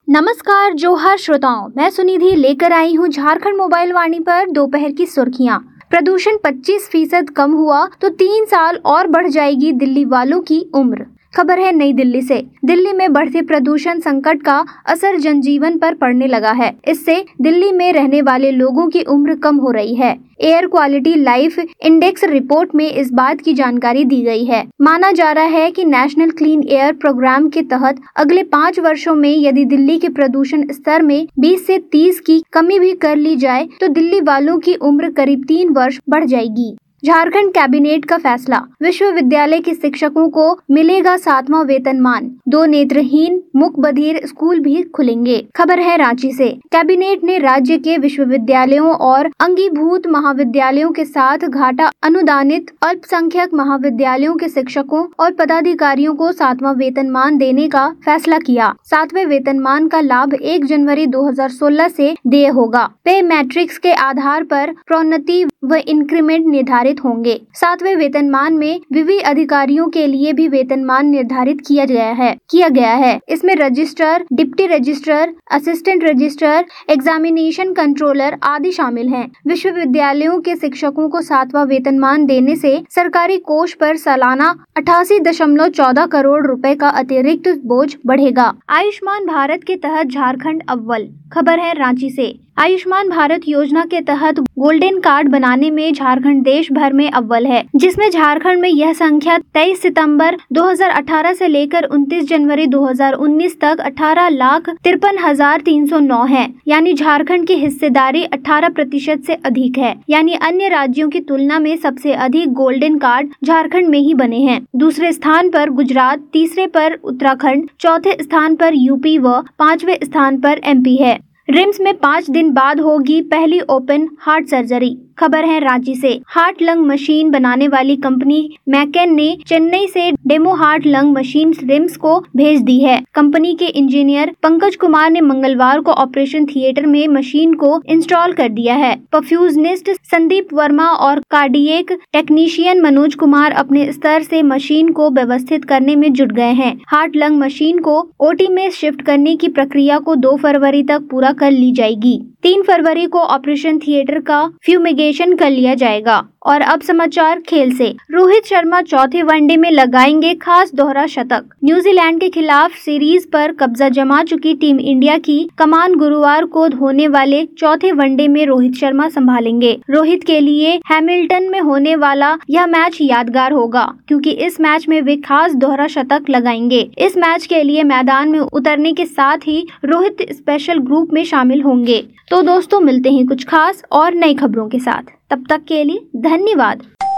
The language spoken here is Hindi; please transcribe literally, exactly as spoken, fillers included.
नमस्कार जोहार श्रोताओं, मैं सुनिधि लेकर आई हूँ झारखंड मोबाइल वाणी पर दोपहर की सुर्खियाँ। प्रदूषण पच्चीस फीसद कम हुआ तो तीन साल और बढ़ जाएगी दिल्ली वालों की उम्र। खबर है नई दिल्ली से। दिल्ली में बढ़ते प्रदूषण संकट का असर जनजीवन पर पड़ने लगा है। इससे दिल्ली में रहने वाले लोगों की उम्र कम हो रही है। Air quality life index report में इस बात की जानकारी दी गई है। माना जा रहा है कि नेशनल क्लीन एयर प्रोग्राम के तहत अगले पाँच वर्षों में यदि दिल्ली के प्रदूषण स्तर में बीस से तीस की कमी भी कर ली जाए तो दिल्ली वालों की उम्र करीब तीन वर्ष बढ़ जाएगी। झारखंड कैबिनेट का फैसला, विश्वविद्यालय के शिक्षकों को मिलेगा सातवां वेतनमान। दो नेत्रहीन मूक बधिर स्कूल भी खुलेंगे। खबर है रांची से। कैबिनेट ने राज्य के विश्वविद्यालयों और अंगीभूत महाविद्यालयों के साथ घाटा अनुदानित अल्पसंख्यक महाविद्यालयों के शिक्षकों और पदाधिकारियों को सातवां वेतनमान देने का फैसला किया। सातवें वेतनमान का लाभ एक जनवरी दो हजार सोलह से देय होगा। पे मैट्रिक्स के आधार पर प्रोन्नति व इंक्रीमेंट निर्धारित होंगे। सातवें वेतनमान में विविध अधिकारियों के लिए भी वेतनमान निर्धारित किया गया है किया गया है इसमें registrar, deputy registrar, assistant registrar, examination controller आदि शामिल हैं। विश्वविद्यालयों के शिक्षकों को सातवां वेतनमान देने से सरकारी कोष पर सालाना अठासी दशमलव चौदह करोड़ रुपए का अतिरिक्त बोझ बढ़ेगा। आयुष्मान भारत के तहत झारखंड अव्वल। खबर है रांची से। आयुष्मान भारत योजना के तहत गोल्डन कार्ड बनाने में झारखंड देश भर में अव्वल है, जिसमें झारखंड में यह संख्या तेईस सितंबर दो हजार अठारह से लेकर उनतीस जनवरी दो हजार उन्नीस तक अठारह लाख तिरपन हजार तीन सौ नौ है। यानी झारखंड की हिस्सेदारी अठारह प्रतिशत से अधिक है। यानी अन्य राज्यों की तुलना में सबसे अधिक गोल्डन कार्ड झारखंड में ही बने हैं। दूसरे स्थान पर गुजरात, तीसरे पर उत्तराखंड, चौथे स्थान पर यूपी व पांचवें स्थान पर एमपी है। रिम्स में पाँच दिन बाद होगी पहली ओपन हार्ट सर्जरी। खबर है रांची से। हार्ट लंग मशीन बनाने वाली कंपनी मैकेन ने चेन्नई से demo heart lung machine RIMS को भेज दी है। कंपनी के इंजीनियर पंकज कुमार ने मंगलवार को ऑपरेशन थिएटर में मशीन को इंस्टॉल कर दिया है। परफ्यूजनिस्ट संदीप वर्मा और कार्डियक टेक्नीशियन मनोज कुमार अपने स्तर से मशीन को व्यवस्थित करने में जुट गए हैं। हार्ट लंग मशीन को ओटी में शिफ्ट करने की प्रक्रिया को दो फरवरी तक पूरा कर ली जाएगी। तीन फरवरी को ऑपरेशन थिएटर का फ्यूमिगेशन कर लिया जाएगा। और अब समाचार खेल से। रोहित शर्मा चौथे वनडे में लगाएंगे खास दोहरा शतक। न्यूजीलैंड के खिलाफ सीरीज पर कब्जा जमा चुकी टीम इंडिया की कमान गुरुवार को होने वाले चौथे वनडे में रोहित शर्मा संभालेंगे। रोहित के लिए हैमिल्टन में होने वाला यह मैच यादगार होगा, क्योंकि इस मैच में वे खास दोहरा शतक लगाएंगे। इस मैच के लिए मैदान में उतरने के साथ ही रोहित स्पेशल ग्रुप में शामिल होंगे। तो दोस्तों, मिलते हैं कुछ खास और नई खबरों के साथ। तब तक के लिए धन्यवाद।